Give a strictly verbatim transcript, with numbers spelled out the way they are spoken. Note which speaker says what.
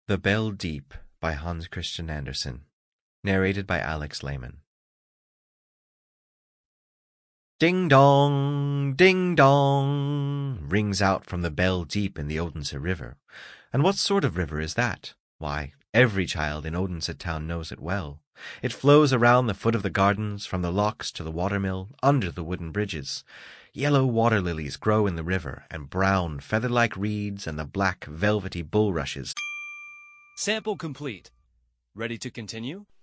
Speaker 1: The Bell Deep by Hans Christian Andersen. Narrated by Alex Lehman. Ding dong, ding dong, rings out from the Bell Deep in the Odense River. And what sort of river is that? Why, every child in Odense town knows it well. It flows around the foot of the gardens, from the locks to the watermill, under the wooden bridges. Yellow water lilies grow in the river, and brown, feather-like reeds, and the black, velvety bulrushes.
Speaker 2: Sample complete. Ready to continue?